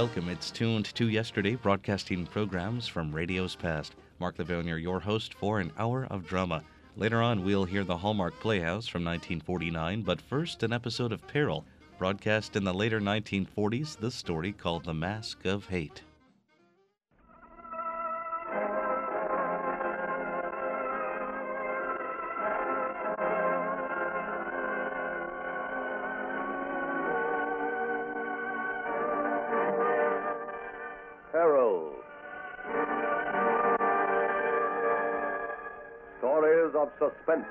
welcome. It's tuned to yesterday, broadcasting programs from radio's past. Mark Lavernier, your host for an hour of drama. Later on, we'll hear the Hallmark Playhouse from 1949, but first, an episode of Peril, broadcast in the later 1940s, the story called The Mask of Hate. Peril. Stories of suspense.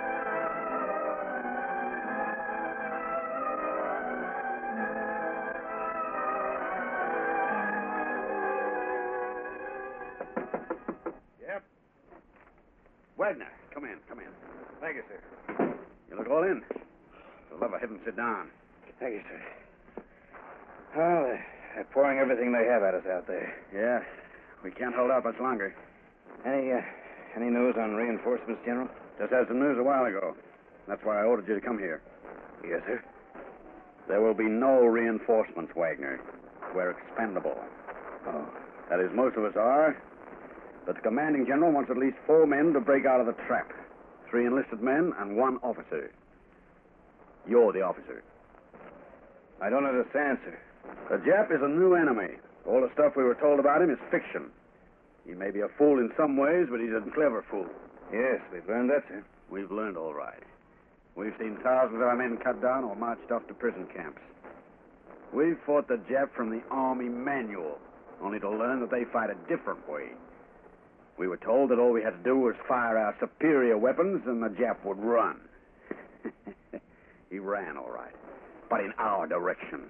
Yep. Wagner, come in. Thank you, sir. You look all in. For the love of heaven, sit down. Thank you, sir. Well, they're pouring everything they have at us out there. Yeah, we can't hold out much longer. Any news on reinforcements, General? Just had some news a while ago. That's why I ordered you to come here. Yes, sir. There will be no reinforcements, Wagner. We're expendable. Oh. That is, most of us are. But the commanding general wants at least 4 men to break out of the trap. 3 enlisted men and 1 officer. You're the officer. I don't understand, sir. The Jap is a new enemy. All the stuff we were told about him is fiction. He may be a fool in some ways, but he's a clever fool. Yes, we've learned that, sir. We've learned all right. We've seen thousands of our men cut down or marched off to prison camps. We've fought the Jap from the Army manual, only to learn that they fight a different way. We were told that all we had to do was fire our superior weapons and the Jap would run. He ran, all right, but in our direction.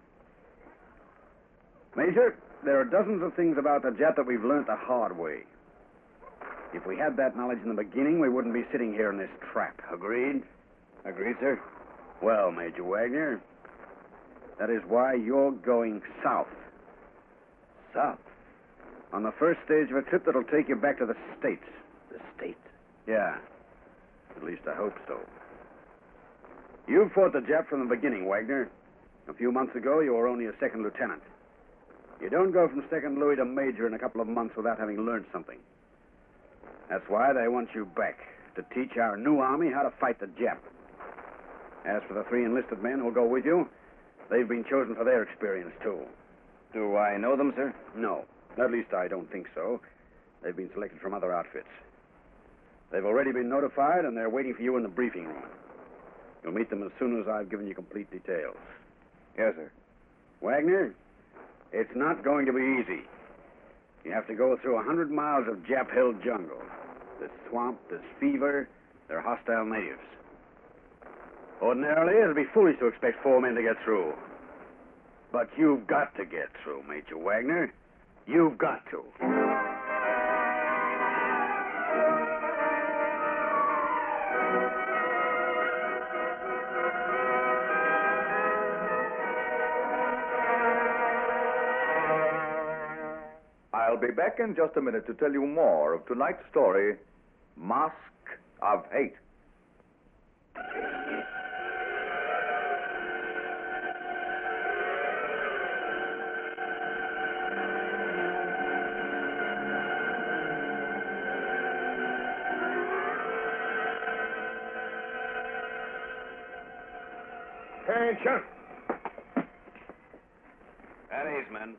Major, there are dozens of things about the Jap that we've learned the hard way. If we had that knowledge in the beginning, we wouldn't be sitting here in this trap. Agreed? Agreed, sir. Well, Major Wagner, that is why you're going south. South? On the first stage of a trip that'll take you back to the States. The States? Yeah. At least I hope so. You fought the Jap from the beginning, Wagner. A few months ago, you were only a second lieutenant. You don't go from second Louis to major in a couple of months without having learned something. That's why they want you back, to teach our new army how to fight the Jap. As for the 3 enlisted men who'll go with you, they've been chosen for their experience, too. Do I know them, sir? No. At least I don't think so. They've been selected from other outfits. They've already been notified, and they're waiting for you in the briefing room. You'll meet them as soon as I've given you complete details. Yes, sir. Wagner, it's not going to be easy. You have to go through 100 miles of Jap-held jungle. There's swamp, there's fever, there are hostile natives. Ordinarily, it'd be foolish to expect 4 men to get through. But you've got to get through, Major Wagner. You've got to. I'll be back in just a minute to tell you more of tonight's story, Mask of Hate. Attention! At ease, men.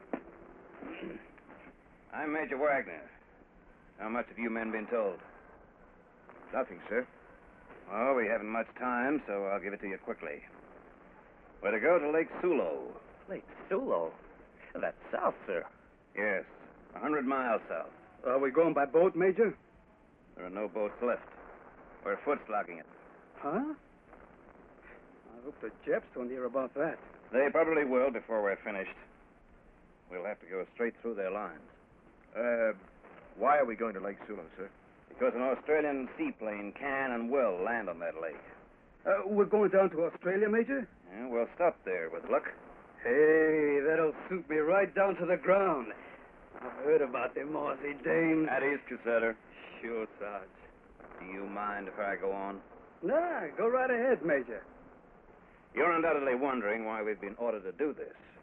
I'm Major Wagner. How much have you men been told? Nothing, sir. Well, we haven't much time, so I'll give it to you quickly. We're to go to Lake Sulo. Lake Sulo? That's south, sir. Yes, 100 miles south. Are we going by boat, Major? There are no boats left. We're foot logging it. Huh? I hope the Japs don't hear about that. They probably will before we're finished. We'll have to go straight through their lines. Why are we going to Lake Sulo, sir? Because an Australian seaplane can and will land on that lake. We're going down to Australia, Major? Yeah, we'll stop there with luck. Hey, that'll suit me right down to the ground. I've heard about them Aussie dames. At ease, Crusader. Sure, Sarge. Do you mind if I go on? Nah, go right ahead, Major. You're undoubtedly wondering why we've been ordered to do this.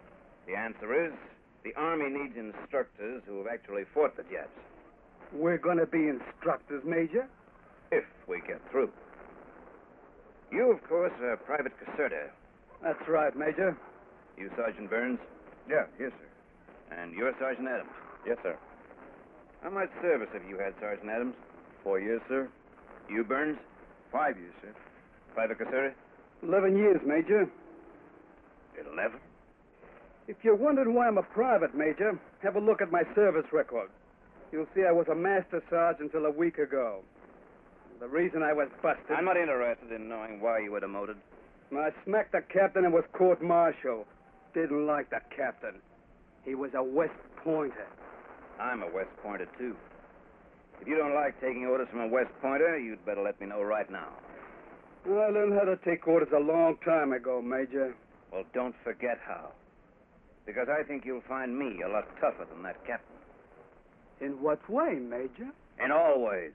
The answer is the Army needs instructors who have actually fought the Japs. We're gonna be instructors, Major. If we get through. You, of course, are Private Caserta. That's right, Major. You, Sergeant Burns. Yeah, yes, sir. And you're Sergeant Adams. Yes, sir. How much service have you had, Sergeant Adams? 4 years, sir. You, Burns? 5 years, sir. Private Caserta? 11 years, Major. 11. If you're wondering why I'm a private, Major, have a look at my service record. You'll see I was a master sergeant until a week ago. The reason I was busted... I'm not interested in knowing why you were demoted. I smacked the captain and was court-martialed. Didn't like the captain. He was a West Pointer. I'm a West Pointer, too. If you don't like taking orders from a West Pointer, you'd better let me know right now. I learned how to take orders a long time ago, Major. Well, don't forget how. Because I think you'll find me a lot tougher than that captain. In what way, Major? In all ways.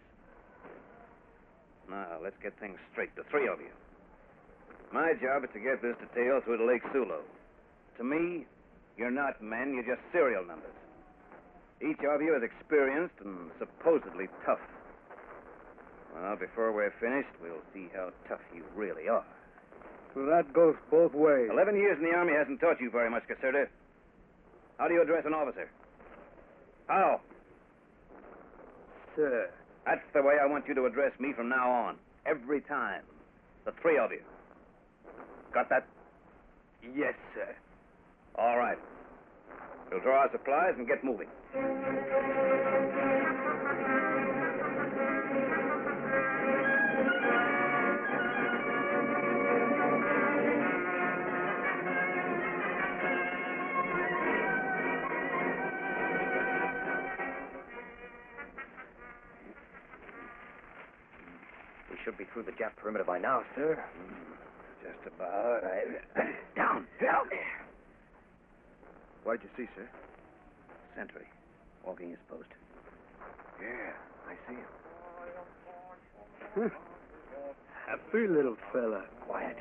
Now, let's get things straight, the three of you. My job is to get this detail through to Lake Sulo. To me, you're not men, you're just serial numbers. Each of you is experienced and supposedly tough. Well, before we're finished, we'll see how tough you really are. Well, that goes both ways. 11 years in the Army hasn't taught you very much, Caserta. How do you address an officer? How? Sir. That's the way I want you to address me from now on. Every time. The three of you. Got that? Yes, sir. All right. We'll draw our supplies and get moving. We should be through the Jap perimeter by now, sir. Just about. Down! What did you see, sir? Sentry. Walking his post. Yeah, I see him. Happy little fella. Quiet.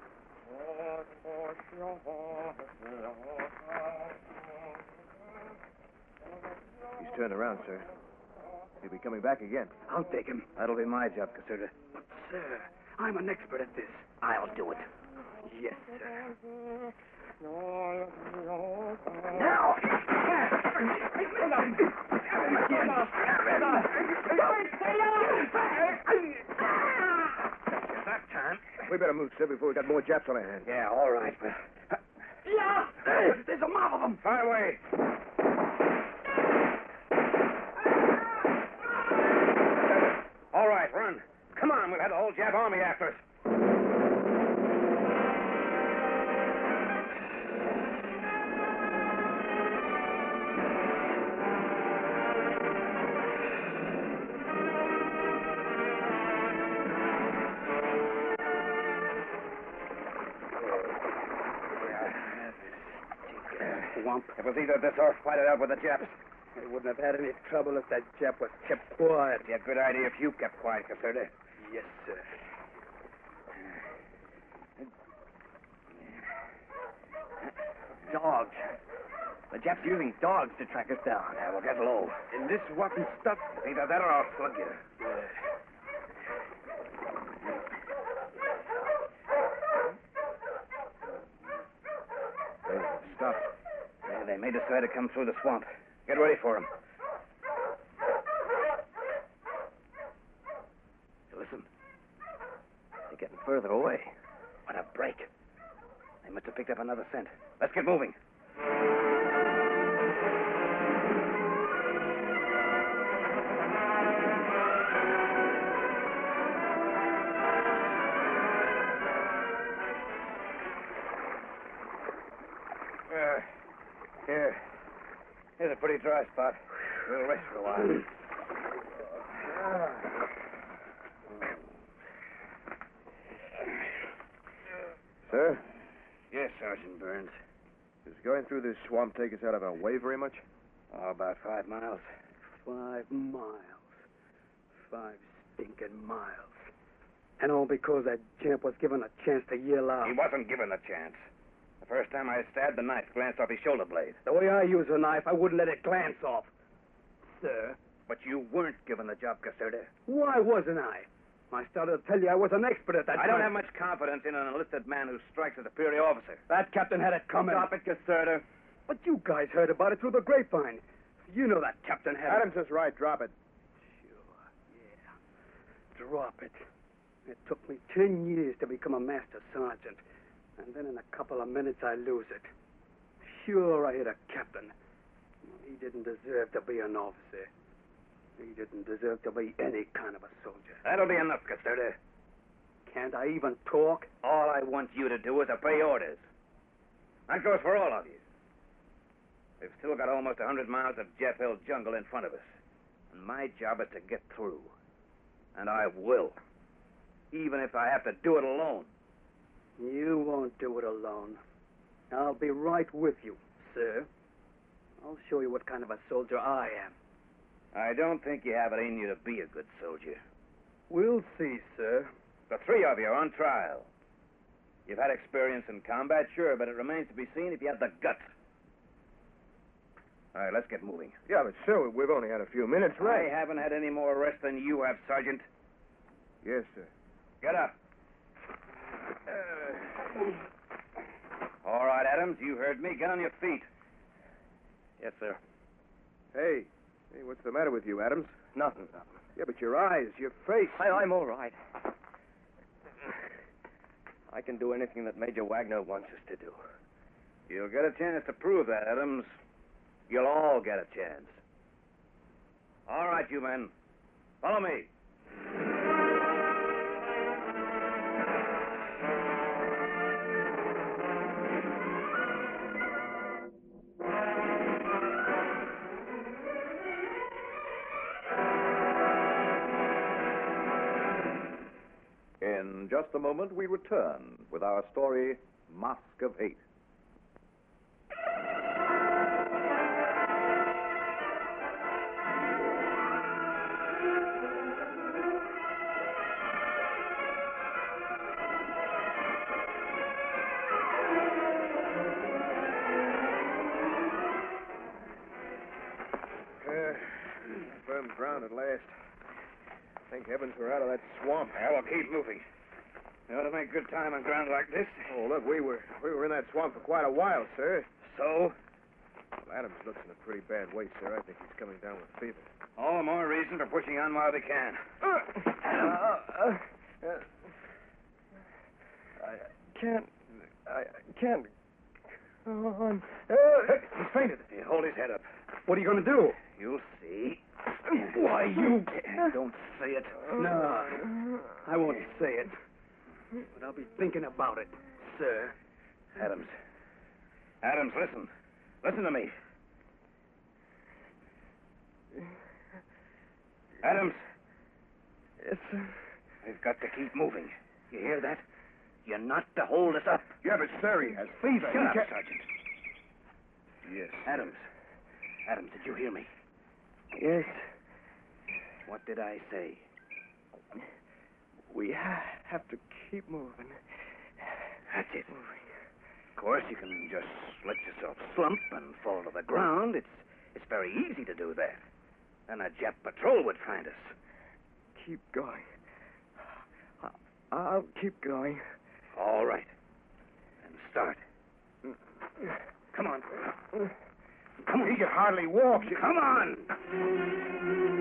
He's turned around, sir. He'll be coming back again. I'll take him. That'll be my job, Caserta. But, sir, I'm an expert at this. I'll do it. Yes, sir. Now! That time. We better move, sir, before we got more Japs on our hands. Yeah, all right, but... There's a mob of them. Fire away. All right, run. Come on, we'll have the whole Jap army after us. Swamp. It was either this or fight it out with the Japs. They wouldn't have had any trouble if that Jap was kept quiet. It'd be a good idea if you kept quiet, Caserta. Yes, sir. Dogs. The Japs using dogs to track us down. Yeah, we'll get low. In this rotten stuff. It's either that or I'll slug you. Stop. Yeah, they may decide to come through the swamp. Get ready for them. Listen. They're getting further away. What a break. They must have picked up another scent. Let's get moving. Here. Here's a pretty dry spot. We'll rest for a while. Sir, Yes, Sergeant Burns. does going through this swamp take us out of our way very much? Oh, about 5 miles. 5 miles. 5 stinking miles. And all because that Jap was given a chance to yell out. He wasn't given a chance. The first time I stabbed, the knife glanced off his shoulder blade. The way I use a knife, I wouldn't let it glance off. Sir, But you weren't given the job, Caserta. why wasn't I? I started to tell you I was an expert at that I don't time. have much confidence in an enlisted man who strikes a superior officer. That captain had it coming. Stop it, Caserta. But you guys heard about it through the grapevine. You know that captain had Adams is right. Drop it. Sure, yeah. Drop it. It took me 10 years to become a master sergeant. And then in a couple of minutes, I lose it. Sure, I hit a captain. He didn't deserve to be an officer. He didn't deserve to be any kind of a soldier. That'll be enough, Caserta. Can't I even talk? All I want you to do is obey orders. That goes for all of you. We've still got almost 100 miles of Jeff Hill jungle in front of us. And my job is to get through. And I will. Even if I have to do it alone. You won't do it alone. I'll be right with you, sir. I'll show you what kind of a soldier I am. I don't think you have it in you to be a good soldier. We'll see, sir. The three of you are on trial. You've had experience in combat, sure, but it remains to be seen if you have the guts. All right, let's get moving. Yeah, but sir, we've only had a few minutes, I haven't had any more rest than you have, Sergeant. Yes, sir. Get up. All right, Adams, you heard me. Get on your feet. Yes, sir. Hey, what's the matter with you, Adams? Nothing. Yeah, but your eyes, your face. I'm all right. I can do anything that Major Wagner wants us to do. You'll get a chance to prove that, Adams. You'll all get a chance. All right, you men. Follow me. In just a moment, we return with our story, Mask of Hate. Firm ground at last. Thank heavens we're out of that swamp. Yeah, well, keep moving. You ought to make good time on ground like this. Oh, look, we were in that swamp for quite a while, sir. So? Well, Adams looks in a pretty bad way, sir. I think he's coming down with fever. All the more reason for pushing on while we can. I can't. He's fainted. Hey, hold his head up. What are you going to do? You'll see. Why, you... Don't say it. No, I won't say it. But I'll be thinking about it, sir. Adams. Adams, listen. Listen to me. Adams. Yes, sir. We've got to keep moving. You hear that? You're not to hold us up. Yeah, but sir, he has fever. Shut up, Sergeant. Yes. Adams. Adams, did you hear me? Yes. What did I say? We have to keep moving. That's it. Of course, you can just let yourself slump and fall to the ground. It's very easy to do that. And a Jap patrol would find us. Keep going. I'll keep going. All right. And start. Come on. Come on. He can hardly walk. Come on.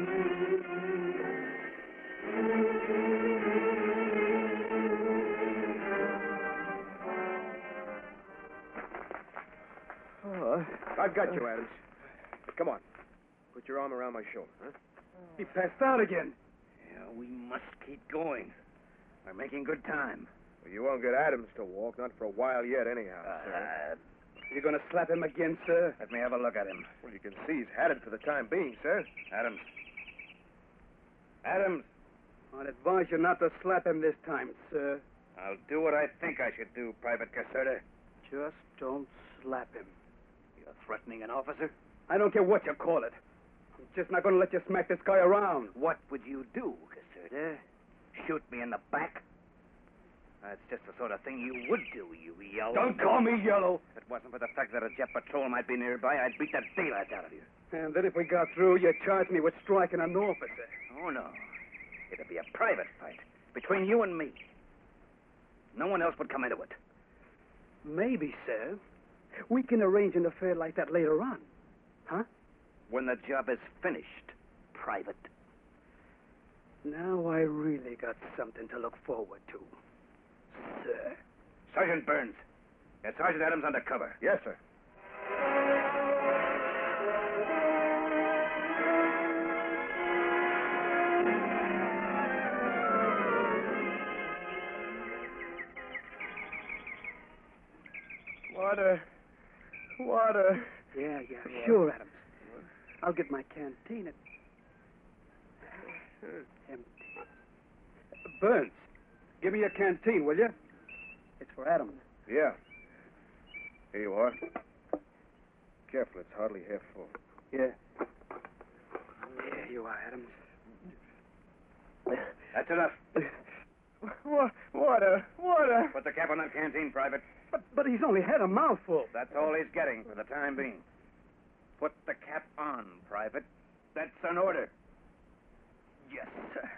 Oh, I've got you, Adams. Come on. Put your arm around my shoulder, huh? He passed out again. Yeah, we must keep going. We're making good time. Well, you won't get Adams to walk, not for a while yet, anyhow, sir. You going to slap him again, sir? Let me have a look at him. Well, you can see he's had it for the time being, sir. Adams. Adams, I'd advise you not to slap him this time, sir. I'll do what I think I should do, Private Caserta. Just don't slap him. You're threatening an officer? I don't care what you call it. I'm just not going to let you smack this guy around. What would you do, Caserta? Shoot me in the back? That's just the sort of thing you would do, you yellow. Don't call me yellow. If it wasn't for the fact that a jet patrol might be nearby, I'd beat the daylights out of you. And then if we got through, you'd charge me with striking an officer. Oh, no. It'd be a private fight between you and me. No one else would come into it. Maybe, sir. We can arrange an affair like that later on. Huh? When the job is finished, Private. Now I really got something to look forward to, sir. Sergeant Burns. Get Sergeant Adams under cover. Yes, sir. Water. Yeah, sure, Adams. I'll get my canteen. Empty. Burns, give me your canteen, will you? It's for Adams. Yeah. Here you are. Careful, it's hardly half full. Yeah. Here you are, Adams. That's enough. Water. Put the cap on that canteen, Private. But he's only had a mouthful. That's all he's getting for the time being. Put the cap on, Private. That's an order. Yes, sir.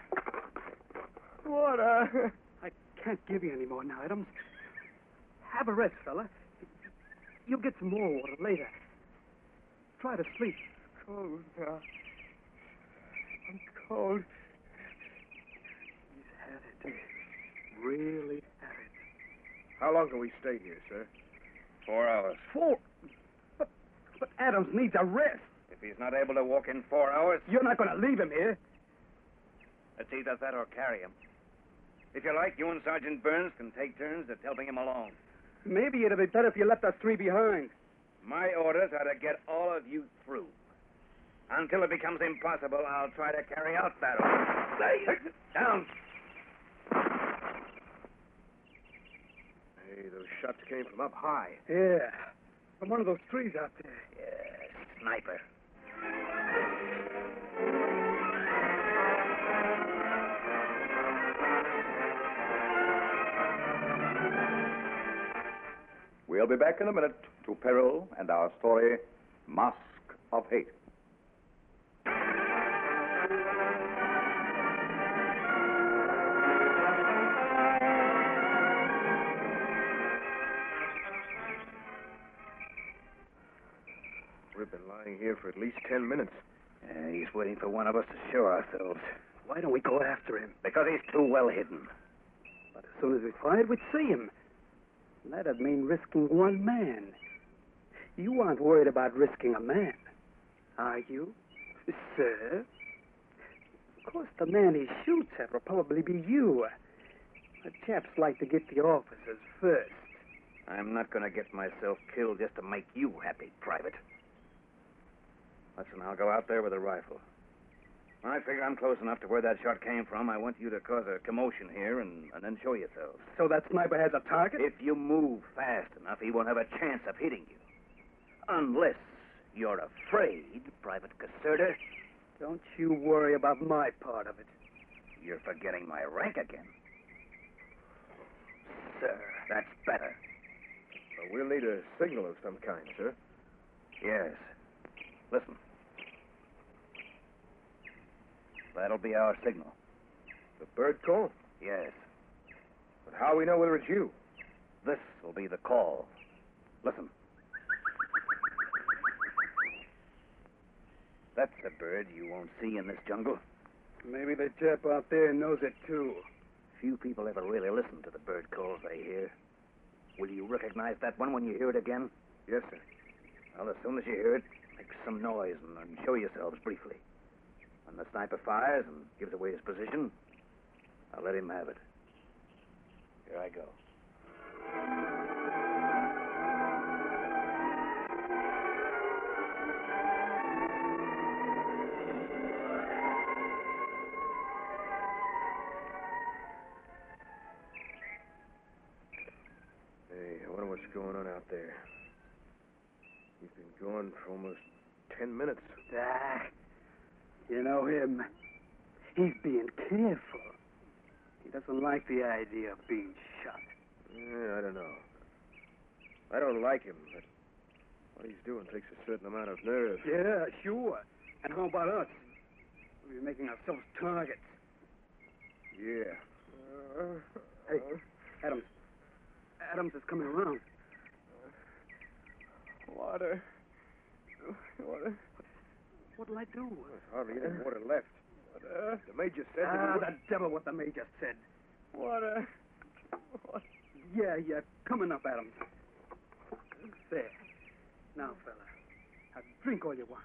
Water. I can't give you any more now, Adams. Have a rest, fella. You'll get some more water later. Try to sleep. Cold now. I'm cold. He's had it. Really had it. How long can we stay here, sir? 4 hours. 4? But Adams needs a rest. If he's not able to walk in 4 hours, You're not going to leave him here. it's either that or carry him. If you like, you and Sergeant Burns can take turns at helping him along. Maybe it'd be better if you left us 3 behind. My orders are to get all of you through. Until it becomes impossible, I'll try to carry out that order. Down. Hey, those shots came from up high. Yeah. From one of those trees out there. Yeah, sniper. We'll be back in a minute to Peril and our story, Mask of Hate. We've been lying here for at least 10 minutes. He's waiting for one of us to show ourselves. Why don't we go after him? Because he's too well hidden. But as soon as we find, we'd see him. That'd mean risking one man. You aren't worried about risking a man, are you, sir? Of course, the man he shoots at will probably be you. The chaps like to get the officers first. I'm not going to get myself killed just to make you happy, Private. Listen, I'll go out there with a rifle. When I figure I'm close enough to where that shot came from, I want you to cause a commotion here and then show yourselves. So that sniper has a target? If you move fast enough, he won't have a chance of hitting you. Unless you're afraid, Private Caserta. Don't you worry about my part of it. You're forgetting my rank again. Sir, that's better. We'll need a signal of some kind, sir. Yes. Listen. That'll be our signal. The bird call? Yes. But how we know whether it's you? This will be the call. Listen. That's a bird you won't see in this jungle. Maybe the chap out there knows it, too. Few people ever really listen to the bird calls they hear. Will you recognize that one when you hear it again? Yes, sir. Well, as soon as you hear it, make some noise and show yourselves briefly. When the sniper fires and gives away his position, I'll let him have it. Here I go. Hey, I wonder what's going on out there. He's been gone for almost 10 minutes. Ah, you know him. He's being careful. He doesn't like the idea of being shot. Yeah, I don't know. I don't like him, but what he's doing takes a certain amount of nerve. Yeah, sure. And how about us? We're making ourselves targets. Yeah. Hey, Adams. Adams is coming around. Water. What'll I do? There's hardly any water left. The major said that The devil what the major said. water. Yeah, coming up, Adams. There. Now, fella, drink all you want.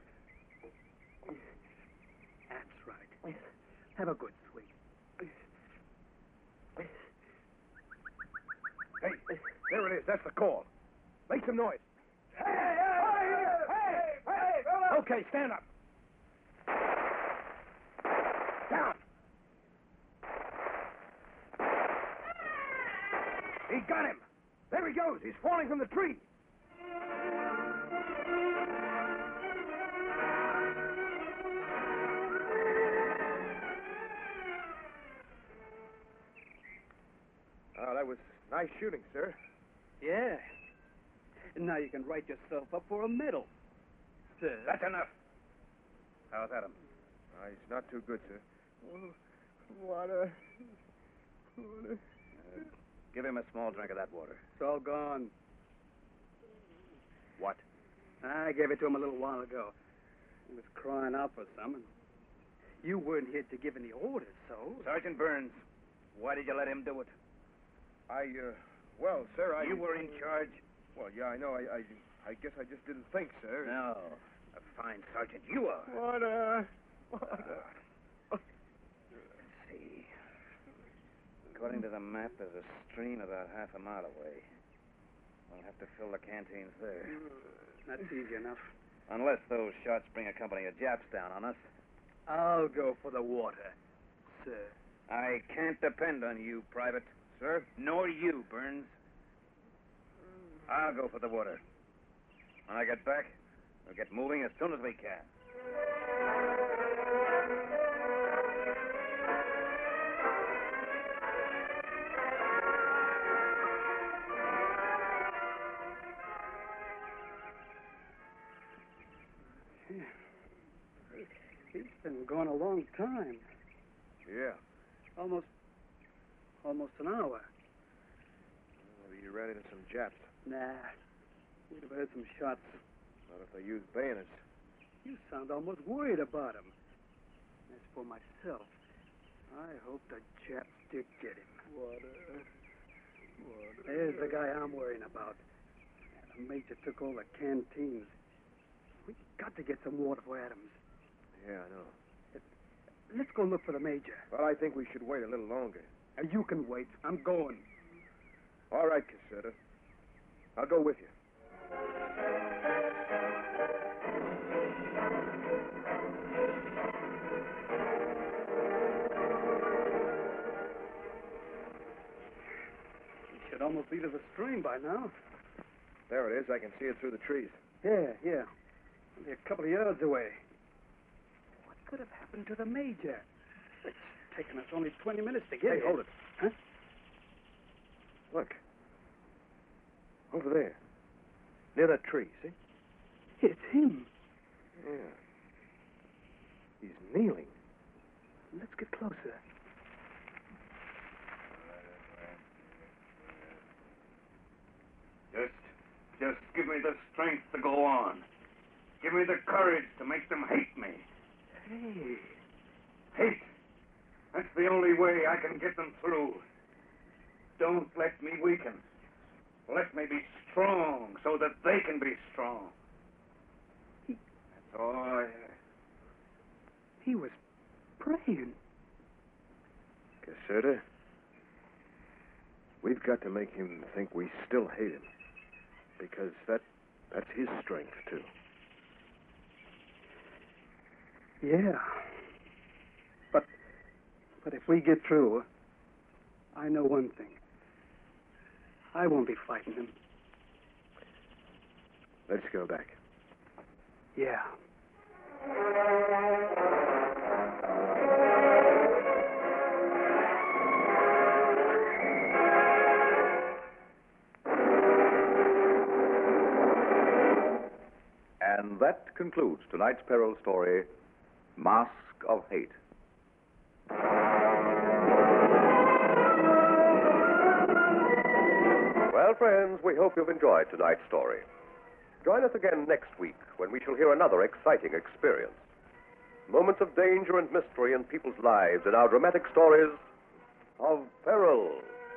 That's right. Have a good swig. Hey, there it is. That's the call. Make some noise. Hey! Okay, stand up. Down. He got him. There he goes. He's falling from the tree. Oh, that was nice shooting, sir. Yeah. And now you can write yourself up for a medal. Sir. That's enough. How's Adam? He's not too good, sir. Water. Give him a small drink of that water. It's all gone. What? I gave it to him a little while ago. He was crying out for some, and you weren't here to give any orders, so... Sergeant Burns, why did you let him do it? Well, sir, You were in charge? Well, yeah, I know. I guess I just didn't think, sir. No. A fine sergeant you are. Water. Let's see. According to the map, there's a stream about half a mile away. We'll have to fill the canteens there. That's easy enough. Unless those shots bring a company of Japs down on us. I'll go for the water, sir. I can't depend on you, Private. Sir? Nor you, Burns. I'll go for the water. When I get back, we'll get moving as soon as we can. He's been gone a long time. Yeah. Almost an hour. Maybe you ran into some Japs. Nah. We'd have heard some shots. Not if they used bayonets. You sound almost worried about him. As for myself, I hope the Japs did get him. Water. There's the guy I'm worrying about. The major took all the canteens. We got to get some water for Adams. Yeah, I know. Let's go look for the major. Well, I think we should wait a little longer. You can wait. I'm going. All right, Cassetta. I'll go with you. It should almost be to the stream by now. There it is. I can see it through the trees. Yeah. Only a couple of yards away. What could have happened to the major? It's taken us only 20 minutes to get Hey, here. hold it. Huh? Look. Over there. Near that tree, see? It's him. Yeah. He's kneeling. Let's get closer. Just give me the strength to go on. Give me the courage to make them hate me. Hey. Hate. That's the only way I can get them through. Don't let me weaken. Let me be strong so that they can be strong. That's all I have. He was praying. Cassetta, we've got to make him think we still hate him. Because that's his strength, too. Yeah. But if we get through, I know one thing. I won't be fighting him. Let's go back. Yeah. And that concludes tonight's peril story, Mask of Hate. Well, friends, we hope you've enjoyed tonight's story. Join us again next week when we shall hear another exciting experience. Moments of danger and mystery in people's lives in our dramatic stories of peril.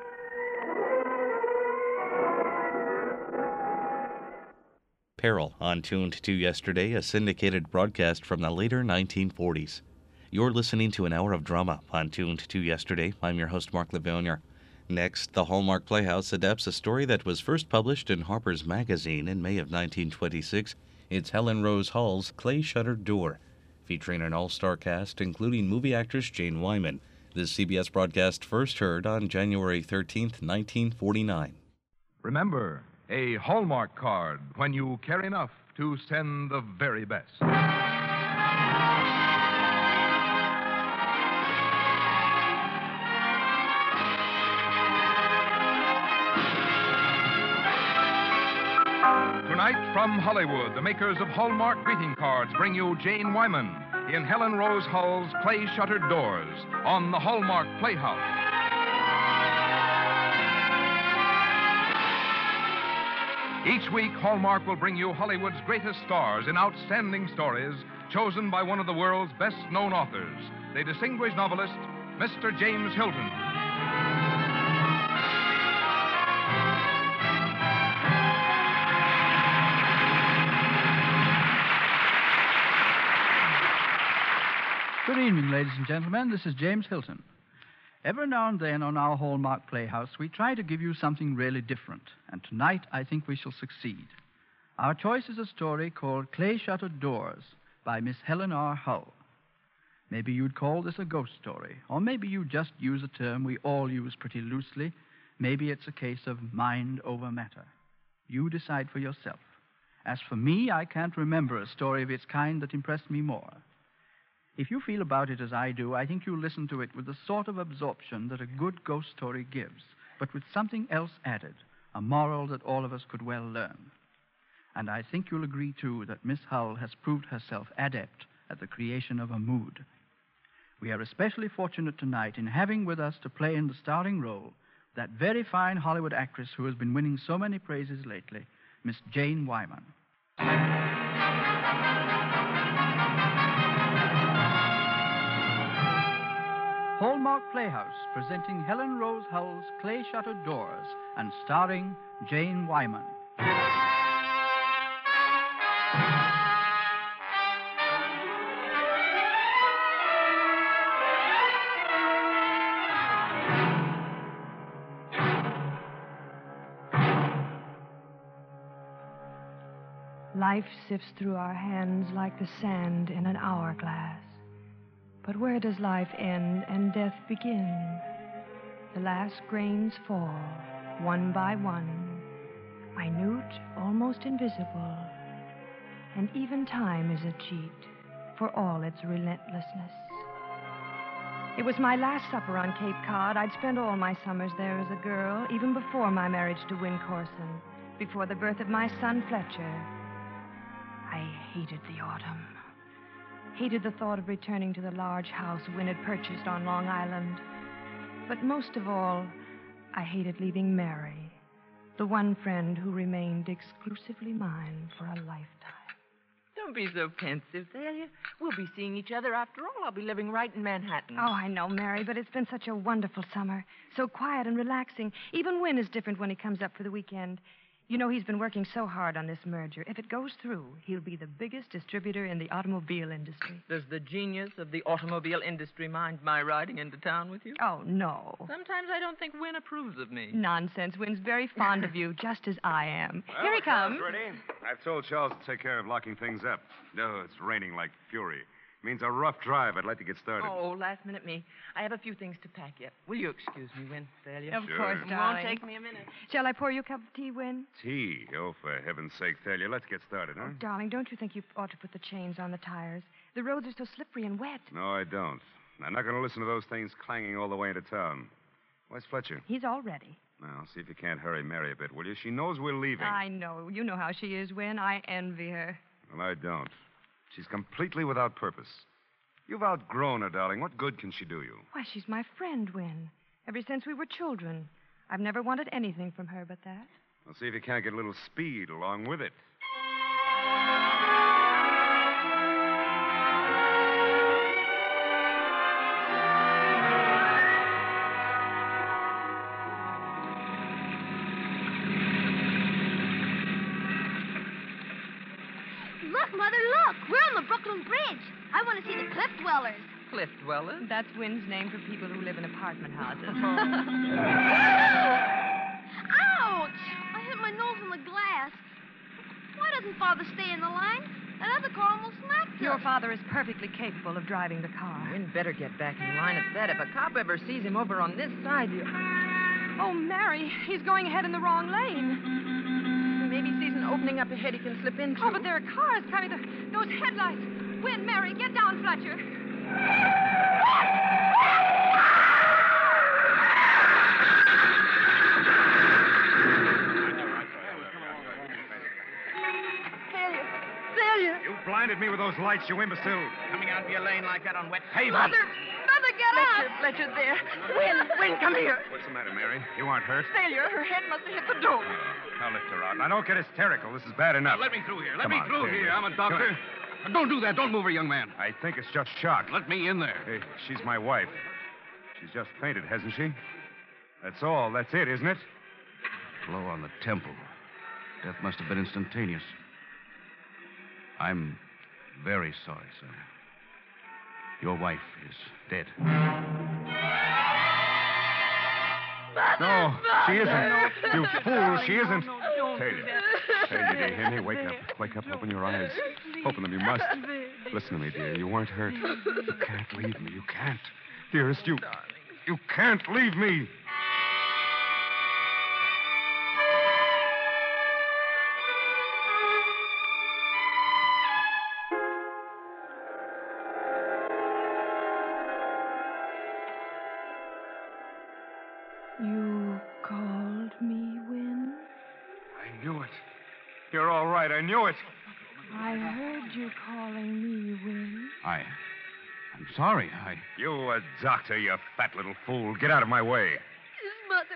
Peril on Tuned to Yesterday, a syndicated broadcast from the later 1940s. You're listening to an hour of drama on Tuned to Yesterday. I'm your host, Mark Levonier. Next, the Hallmark Playhouse adapts a story that was first published in Harper's Magazine in May of 1926. It's Helen Rose Hall's Clay Shuttered Door, featuring an all-star cast including movie actress Jane Wyman. This CBS broadcast first heard on January 13th, 1949. Remember, a Hallmark card when you care enough to send the very best. Tonight from Hollywood, the makers of Hallmark greeting cards bring you Jane Wyman in Helen Rose Hull's Clay Shuttered Doors on the Hallmark Playhouse. Each week, Hallmark will bring you Hollywood's greatest stars in outstanding stories chosen by one of the world's best-known authors, the distinguished novelist, Mr. James Hilton. Good evening, ladies and gentlemen. This is James Hilton. Every now and then on our Hallmark Playhouse, we try to give you something really different. And tonight, I think we shall succeed. Our choice is a story called Clay Shuttered Doors by Miss Helen R. Hull. Maybe you'd call this a ghost story, or maybe you'd just use a term we all use pretty loosely. Maybe it's a case of mind over matter. You decide for yourself. As for me, I can't remember a story of its kind that impressed me more. If you feel about it as I do, I think you'll listen to it with the sort of absorption that a good ghost story gives, but with something else added, a moral that all of us could well learn. And I think you'll agree, too, that Miss Hull has proved herself adept at the creation of a mood. We are especially fortunate tonight in having with us to play in the starring role that very fine Hollywood actress who has been winning so many praises lately, Miss Jane Wyman. Hallmark Playhouse, presenting Helen Rose Hull's Clay Shuttered Doors and starring Jane Wyman. Life sifts through our hands like the sand in an hourglass. But where does life end and death begin? The last grains fall, one by one, minute, almost invisible. And even time is a cheat, for all its relentlessness. It was my last supper on Cape Cod. I'd spent all my summers there as a girl, even before my marriage to Win Corson, before the birth of my son, Fletcher. I hated the autumn. Hated the thought of returning to the large house Win had purchased on Long Island. But most of all, I hated leaving Mary, the one friend who remained exclusively mine for a lifetime. Don't be so pensive, Thalia. We'll be seeing each other after all. I'll be living right in Manhattan. Oh, I know, Mary, but it's been such a wonderful summer. So quiet and relaxing. Even Win is different when he comes up for the weekend. You know, he's been working so hard on this merger. If it goes through, he'll be the biggest distributor in the automobile industry. Does the genius of the automobile industry mind my riding into town with you? Oh, no. Sometimes I don't think Win approves of me. Nonsense. Win's very fond of you, just as I am. Well, Here he comes. Ready? I've told Charles to take care of locking things up. No, it's raining like fury. Means a rough drive. I'd like to get started. Oh, last minute me. I have a few things to pack yet. Will you excuse me, Win, Thalia? Of Sure. course, It darling. won't take me a minute. Shall I pour you a cup of tea, Win? Tea? Oh, for heaven's sake, Thalia, let's get started, huh? Oh, darling, don't you think you ought to put the chains on the tires? The roads are so slippery and wet. No, I don't. I'm not going to listen to those things clanging all the way into town. Where's Fletcher? He's all ready. Well, see if you can't hurry Mary a bit, will you? She knows we're leaving. I know. You know how she is, Win. I envy her. Well, I don't. She's completely without purpose. You've outgrown her, darling. What good can she do you? Why, she's my friend, Win. Ever since we were children. I've never wanted anything from her but that. Well, see if you can't get a little speed along with it. Look, Mother, look. We're on the Brooklyn Bridge. I want to see the Cliff Dwellers. Cliff Dwellers? That's Win's name for people who live in apartment houses. Ouch! I hit my nose on the glass. Why doesn't Father stay in the line? That other car almost smacked us. Your father is perfectly capable of driving the car. Win better get back in line at that. If a cop ever sees him over on this side, you... Oh, Mary, he's going ahead in the wrong lane. Maybe he sees an opening up ahead he can slip into. Oh, but there are cars coming. Those headlights. Win, Mary, get down, Fletcher. Celia! You blinded me with those lights, you imbecile. Coming out of your lane like that on wet pavement. Mother, get up! Fletcher's there. Win, come here. What's the matter, Mary? You aren't hurt? Celia, her head must have hit the door. I'll lift her out. Now, don't get hysterical. This is bad enough. Let me through here. Come on, Taylor. I'm a doctor. Don't do that. Don't move her, young man. I think it's just shock. Let me in there. Hey, she's my wife. She's just fainted, hasn't she? That's all. That's it, isn't it? Blow on the temple. Death must have been instantaneous. I'm very sorry, sir. Your wife is dead. No, she isn't. You fool, she isn't. Don't Taylor. Taylor, do you hear me? Wake up. Wake up. Open your eyes. Open them. You must. Listen to me, dear. You weren't hurt. You can't leave me. You can't. Dearest, you can't leave me. You called me, Win? I knew it. You're all right. I knew it. I heard you calling me, Win. I'm sorry. You a doctor, you fat little fool. Get out of my way. Is Mother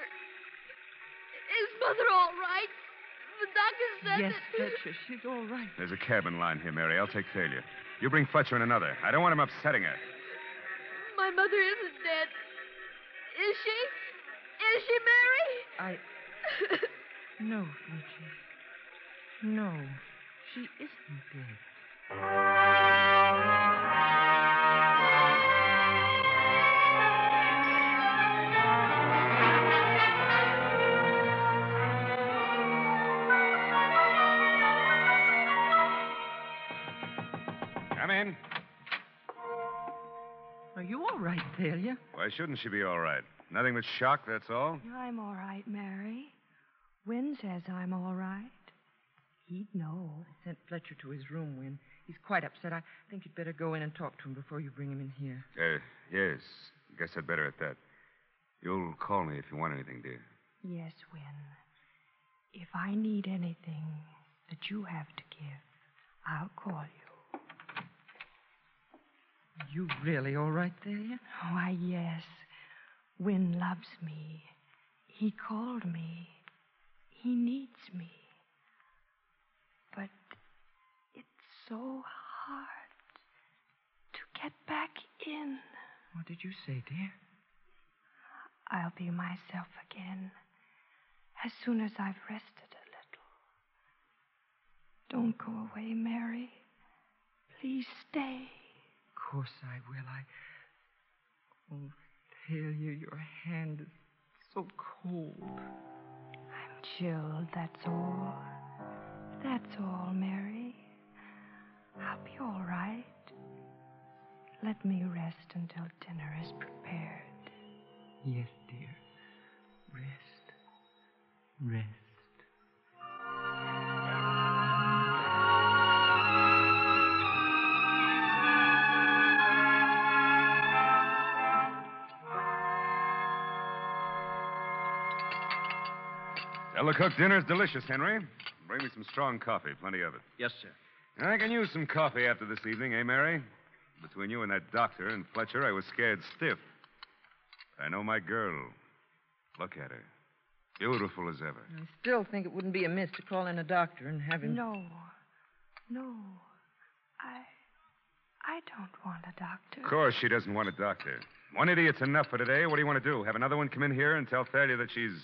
all right? The doctor said Yes, that... Fletcher, she's all right. There's a cab in line here, Mary. I'll take Thalia. You bring Fletcher in another. I don't want him upsetting her. My mother isn't dead. Is she? Is she, Mary? No, Fletcher. No, she isn't dead. Come in. Are you all right, Thalia? Why shouldn't she be all right? Nothing but shock, that's all? I'm all right, Mary. Win says I'm all right. He'd know. I sent Fletcher to his room, Win. He's quite upset. I think you'd better go in and talk to him before you bring him in here. Yes. Guess I'd better at that. You'll call me if you want anything, dear. Yes, Win. If I need anything that you have to give, I'll call you. You really all right, Thalia? Why, yes. Win loves me. He called me. He needs me. But it's so hard to get back in. What did you say, dear? I'll be myself again as soon as I've rested a little. Don't go away, Mary. Please stay. Of course I will. Oh, Thalia, your hand is so cold. I'm chilled, that's all. That's all, Mary. I'll be all right. Let me rest until dinner is prepared. Yes, dear. Rest. Rest. Tell the cook dinner's delicious, Henry. Bring me some strong coffee, plenty of it. Yes, sir. I can use some coffee after this evening, eh, Mary? Between you and that doctor and Fletcher, I was scared stiff. I know my girl. Look at her. Beautiful as ever. I still think it wouldn't be amiss to call in a doctor and have him... No. I don't want a doctor. Of course she doesn't want a doctor. One idiot's enough for today. What do you want to do? Have another one come in here and tell Thalia that she's...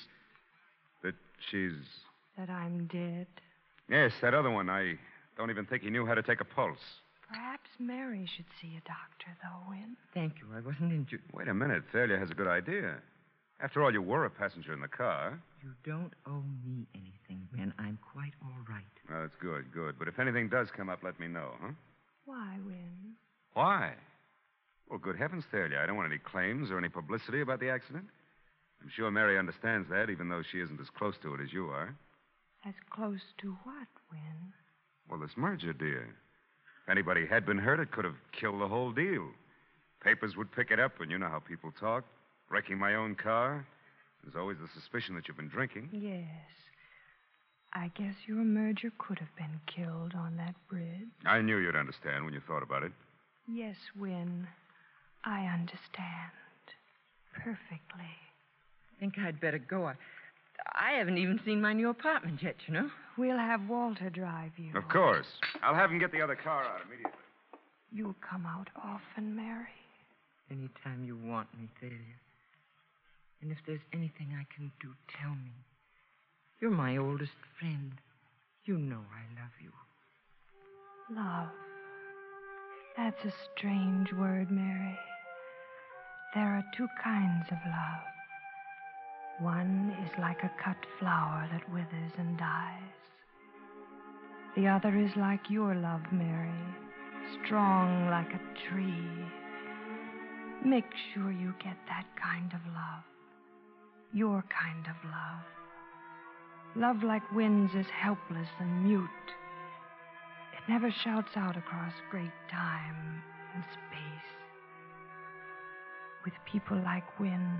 That I'm dead? Yes, that other one. I don't even think he knew how to take a pulse. Perhaps Mary should see a doctor, though, Win. Thank you. I wasn't injured. Wait a minute. Thalia has a good idea. After all, you were a passenger in the car. You don't owe me anything, Win. I'm quite all right. Oh, that's good. But if anything does come up, let me know, huh? Why, Win? Why? Well, good heavens, Thalia. I don't want any claims or any publicity about the accident. I'm sure Mary understands that, even though she isn't as close to it as you are. As close to what, Win? Well, this merger, dear. If anybody had been hurt, it could have killed the whole deal. Papers would pick it up, and you know how people talk. Wrecking my own car. There's always the suspicion that you've been drinking. Yes. I guess your merger could have been killed on that bridge. I knew you'd understand when you thought about it. Yes, Win. I understand. Perfectly. I think I'd better go. I haven't even seen my new apartment yet, you know. We'll have Walter drive you. Of course. I'll have him get the other car out immediately. You'll come out often, Mary. Anytime you want me, Thalia. And if there's anything I can do, tell me. You're my oldest friend. You know I love you. Love. That's a strange word, Mary. There are two kinds of love. One is like a cut flower that withers and dies. The other is like your love, Mary, strong like a tree. Make sure you get that kind of love. Your kind of love. Love like winds is helpless and mute. It never shouts out across great time and space. With people like Wynne,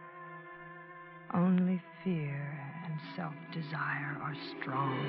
only fear and self-desire are strong.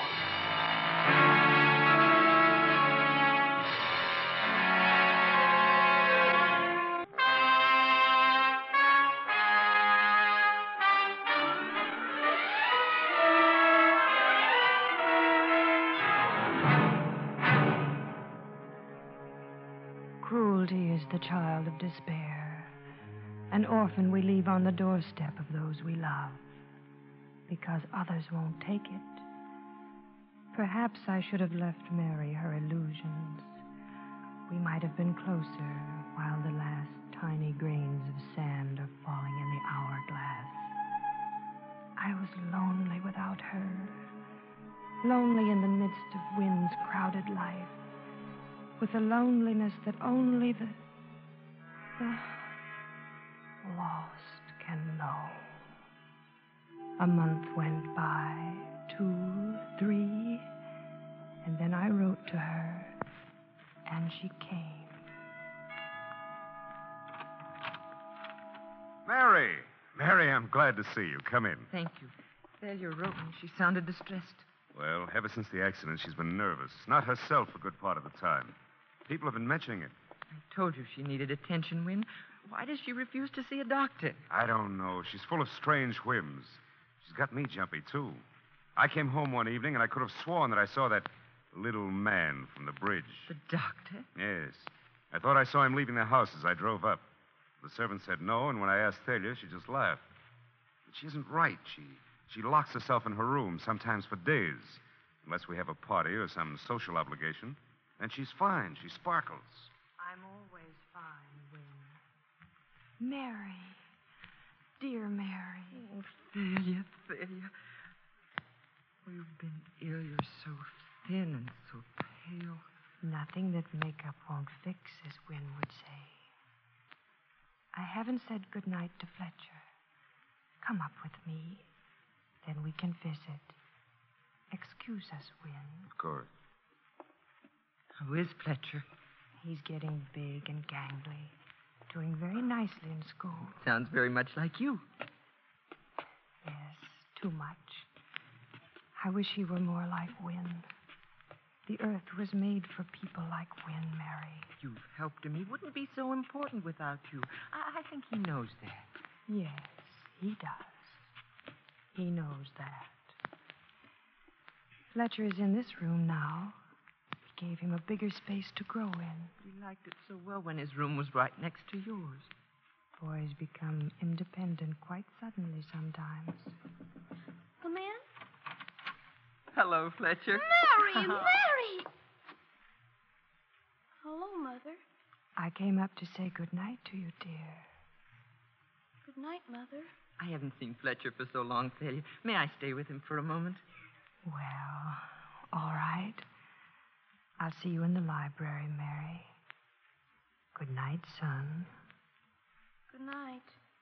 Cruelty is the child of despair, an orphan we leave on the doorstep of those we love, because others won't take it. Perhaps I should have left Mary her illusions. We might have been closer while the last tiny grains of sand are falling in the hourglass. I was lonely without her, lonely in the midst of Wynn's crowded life, with a loneliness that only the lost can know. A month went by, 2, 3, and then I wrote to her, and she came. Mary! Mary, I'm glad to see you. Come in. Thank you. Thalia wrote me. She sounded distressed. Well, ever since the accident, she's been nervous. Not herself a good part of the time. People have been mentioning it. I told you she needed attention, Wynne. Why does she refuse to see a doctor? I don't know. She's full of strange whims. She's got me jumpy, too. I came home one evening, and I could have sworn that I saw that little man from the bridge. The doctor? Yes. I thought I saw him leaving the house as I drove up. The servant said no, and when I asked Thalia, she just laughed. But she isn't right. She locks herself in her room, sometimes for days. Unless we have a party or some social obligation. And she's fine. She sparkles. I'm always fine, Wynne. Mary. Dear Mary. Oh, Thalia. You've been ill. You're so thin and so pale. Nothing that makeup won't fix, as Wynne would say. I haven't said goodnight to Fletcher. Come up with me. Then we can visit. Excuse us, Wynne. Of course. How is Fletcher? He's getting big and gangly. Doing very nicely in school. Sounds very much like you. Yes, too much. I wish he were more like Wynne. The earth was made for people like Wynn, Mary. You've helped him. He wouldn't be so important without you. I think he knows that. Yes, he does. He knows that. Fletcher is in this room now. We gave him a bigger space to grow in. He liked it so well when his room was right next to yours. Boys become independent quite suddenly sometimes. Come in. Hello, Fletcher. Mary! Mary! Hello, Mother. I came up to say good night to you, dear. Good night, Mother. I haven't seen Fletcher for so long, Thalia. May I stay with him for a moment? Well, all right. I'll see you in the library, Mary. Good night, son. Good night.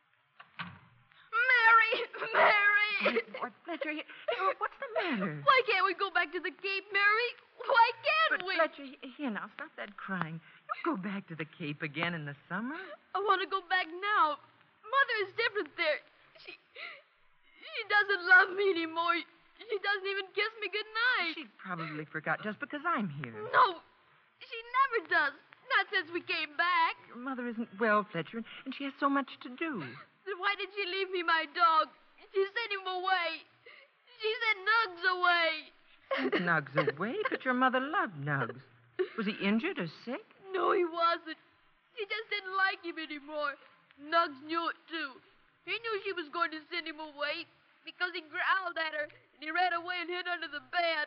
Mary! Mary! What, Fletcher? What's the matter? Why can't we go back to the Cape, Mary? Why can't But we? Fletcher, here now, stop that crying. You go back to the Cape again in the summer? I want to go back now. Mother is different there. She doesn't love me anymore. She doesn't even kiss me goodnight. She probably forgot just because I'm here. No, she never does. Not since we came back. Your mother isn't well, Fletcher, and she has so much to do. Then why did she leave me my dog? She sent him away. She sent Nugs away. Nugs away? But your mother loved Nugs. Was he injured or sick? No, he wasn't. She just didn't like him anymore. Nugs knew it, too. He knew she was going to send him away because he growled at her and he ran away and hid under the bed.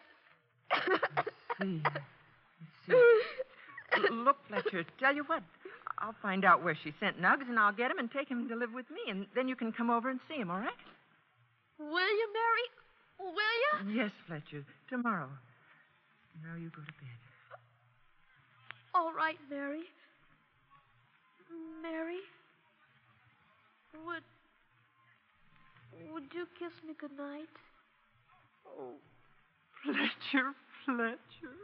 See. Look, Fletcher, tell you what. I'll find out where she sent Nugs, and I'll get him and take him to live with me, and then you can come over and see him, all right? Will you, Mary? Will you? Yes, Fletcher. Tomorrow. Now you go to bed. All right, Mary. Mary? Would you kiss me goodnight? Oh, Fletcher, Fletcher.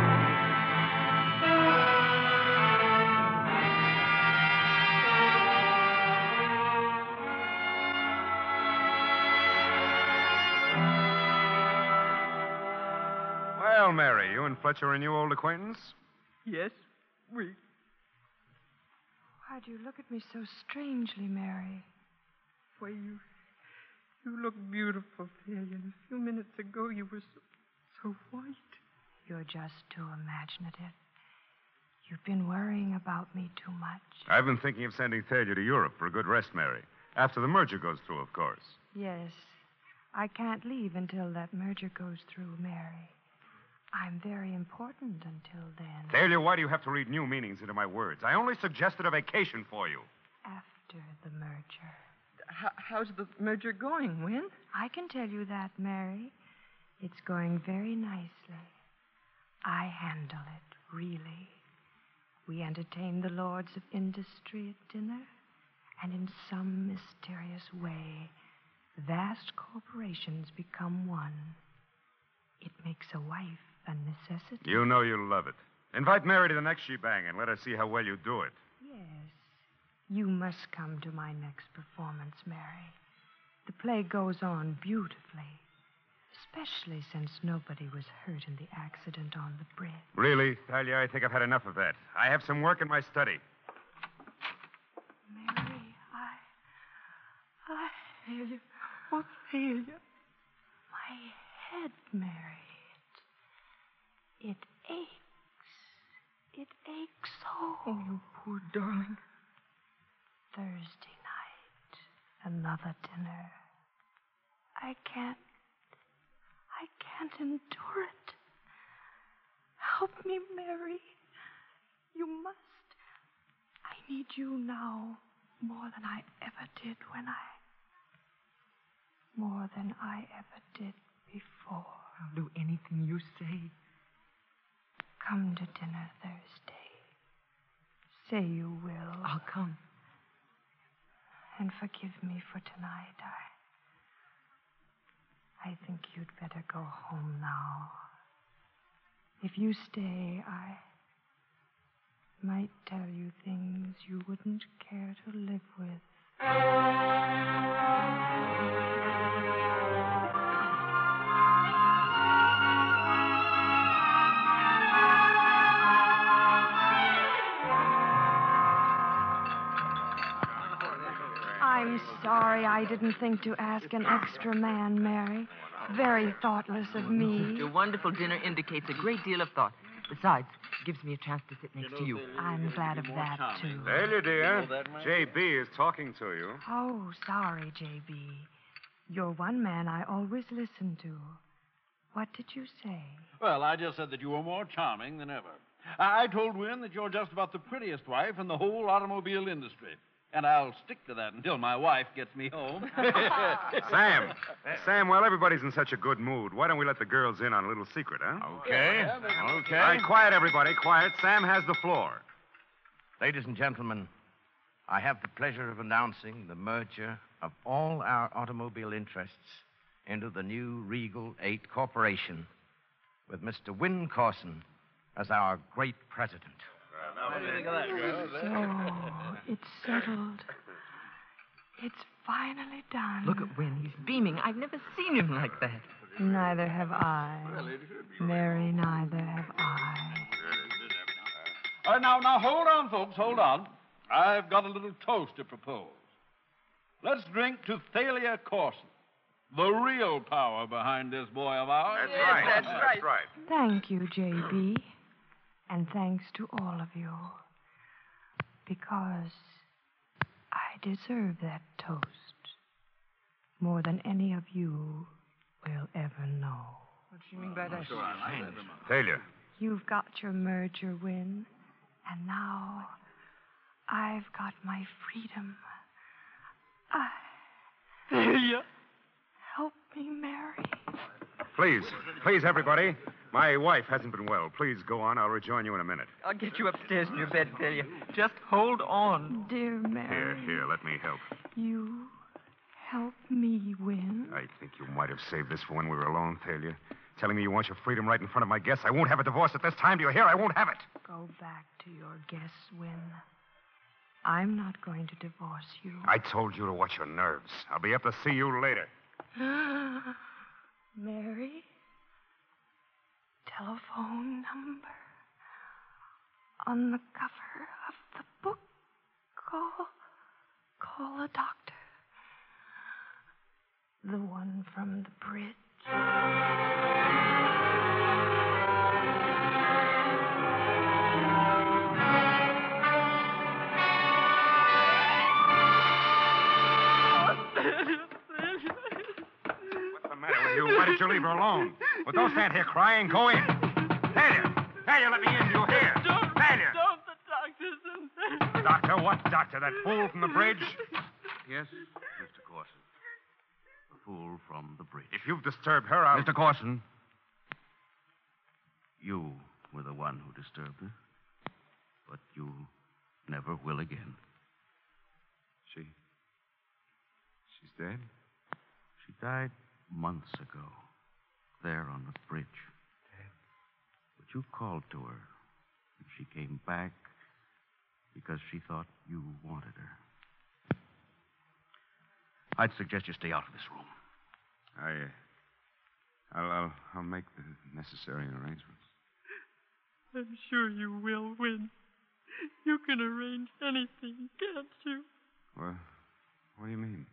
Well, Mary, you and Fletcher are a new old acquaintance? Yes, we. Why'd you look at me so strangely, Mary? Why, you look beautiful, Thalia. And a few minutes ago, you were so white. You're just too imaginative. You've been worrying about me too much. I've been thinking of sending Thalia to Europe for a good rest, Mary. After the merger goes through, of course. Yes. I can't leave until that merger goes through, Mary. I'm very important until then. Thalia, why do you have to read new meanings into my words? I only suggested a vacation for you. After the merger. How's the merger going, Wynn? I can tell you that, Mary. It's going very nicely. I handle it, really. We entertain the lords of industry at dinner, and in some mysterious way, vast corporations become one. It makes a wife a necessity. You know you'll love it. Invite Mary to the next shebang and let her see how well you do it. Yes. You must come to my next performance, Mary. The play goes on beautifully, especially since nobody was hurt in the accident on the bridge. Really, Thalia, I think I've had enough of that. I have some work in my study. Mary, I hear you. What hear you? My head, Mary. It aches. It aches so. Oh, you poor darling. Thursday night. Another dinner. I can't endure it. Help me, Mary. You must. I need you now more than I ever did more than I ever did before. I'll do anything you say. Come to dinner Thursday. Say you will. I'll come. And forgive me for tonight. I think you'd better go home now. If you stay, I might tell you things you wouldn't care to live with. I didn't think to ask an extra man, Mary. Very thoughtless of me. Your wonderful dinner indicates a great deal of thought. Besides, it gives me a chance to sit next to you. I'm glad of that, too. Delia, dear. J.B. is talking to you. Oh, sorry, J.B. You're one man I always listen to. What did you say? Well, I just said that you were more charming than ever. I told Wynne that you're just about the prettiest wife in the whole automobile industry. And I'll stick to that until my wife gets me home. Sam, while everybody's in such a good mood, why don't we let the girls in on a little secret, huh? Okay. All right, quiet, everybody, quiet. Sam has the floor. Ladies and gentlemen, I have the pleasure of announcing the merger of all our automobile interests into the new Regal 8 Corporation with Mr. Wynne Corson as our great president. What do you think of that? So, it's settled. It's finally done. Look at Wynne. He's beaming. I've never seen him like that. Neither have I. Mary, neither have I. Now, hold on, folks, hold on. I've got a little toast to propose. Let's drink to Thalia Corson, the real power behind this boy of ours. That's right. Thank you, J.B. And thanks to all of you. Because I deserve that toast more than any of you will ever know. What do you mean by that? Thalia. You've got your merger, Wynne. And now I've got my freedom. Help me, Mary. Please, everybody. My wife hasn't been well. Please go on. I'll rejoin you in a minute. I'll get you upstairs in your bed, Thalia. Just hold on. Dear Mary. Here, let me help. You help me, Wynne. I think you might have saved this for when we were alone, Thalia. Telling me you want your freedom right in front of my guests. I won't have a divorce at this time. Do you hear? I won't have it. Go back to your guests, Wynne. I'm not going to divorce you. I told you to watch your nerves. I'll be up to see you later. Mary? Telephone number on the cover of the book. Call a doctor. The one from the bridge. What's the matter with you? Why did you leave her alone? Well, don't stand here crying. Go in. Thalia, let me in. You hear? Thalia. Don't, the doctor's in there. Doctor? What doctor? That fool from the bridge? Yes, Mr. Corson. The fool from the bridge. If you've disturbed her, I'll... Mr. Corson, you were the one who disturbed her. But you never will again. She's dead? She died months ago, there on the bridge. Dead? But you called to her, and she came back because she thought you wanted her. I'd suggest you stay out of this room. I'll make the necessary arrangements. I'm sure you will, Wynne. You can arrange anything, can't you? Well, what do you mean?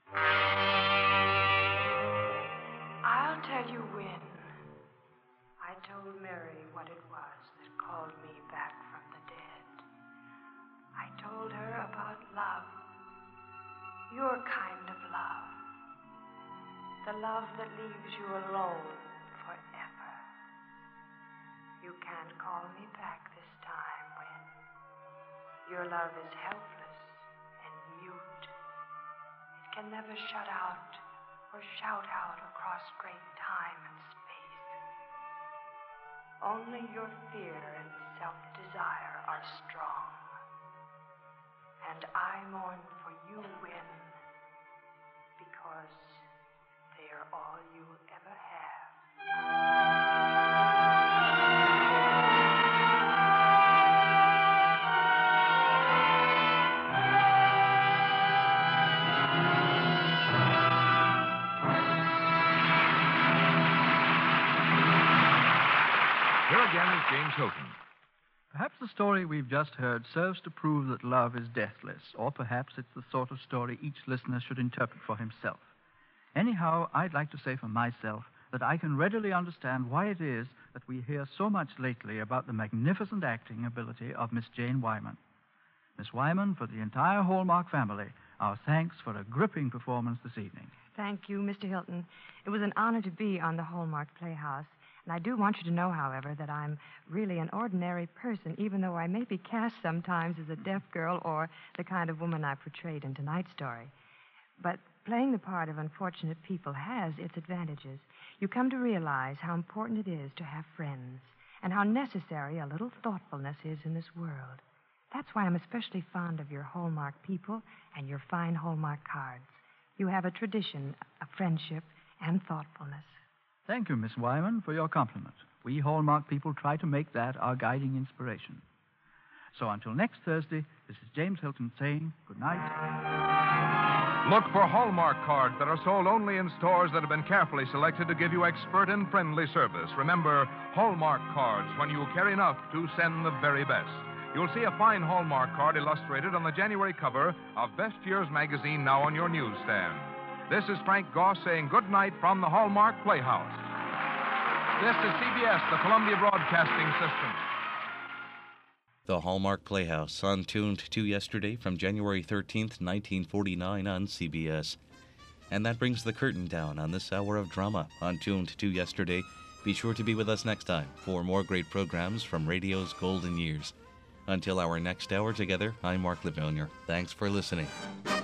I'll tell you when. I told Mary what it was that called me back from the dead. I told her about love. Your kind of love. The love that leaves you alone forever. You can't call me back this time when your love is helpless and mute. It can never shut out or shout out across great time and space. Only your fear and self-desire are strong. And I mourn for you, Wynne, because they are all you will ever have. Here again is James Hilton. Perhaps the story we've just heard serves to prove that love is deathless, or perhaps it's the sort of story each listener should interpret for himself. Anyhow, I'd like to say for myself that I can readily understand why it is that we hear so much lately about the magnificent acting ability of Miss Jane Wyman. Miss Wyman, for the entire Hallmark family, our thanks for a gripping performance this evening. Thank you, Mr. Hilton. It was an honor to be on the Hallmark Playhouse. And I do want you to know, however, that I'm really an ordinary person, even though I may be cast sometimes as a deaf girl or the kind of woman I portrayed in tonight's story. But playing the part of unfortunate people has its advantages. You come to realize how important it is to have friends and how necessary a little thoughtfulness is in this world. That's why I'm especially fond of your Hallmark people and your fine Hallmark cards. You have a tradition of friendship and thoughtfulness. Thank you, Miss Wyman, for your compliment. We Hallmark people try to make that our guiding inspiration. So until next Thursday, this is James Hilton saying good night. Look for Hallmark cards that are sold only in stores that have been carefully selected to give you expert and friendly service. Remember, Hallmark cards when you care enough to send the very best. You'll see a fine Hallmark card illustrated on the January cover of Best Years magazine now on your newsstand. This is Frank Goss saying good night from the Hallmark Playhouse. This is CBS, the Columbia Broadcasting System. The Hallmark Playhouse, on Tuned to Yesterday from January 13th, 1949 on CBS. And that brings the curtain down on this hour of drama on Tuned to Yesterday. Be sure to be with us next time for more great programs from radio's golden years. Until our next hour together, I'm Mark Lavillier. Thanks for listening.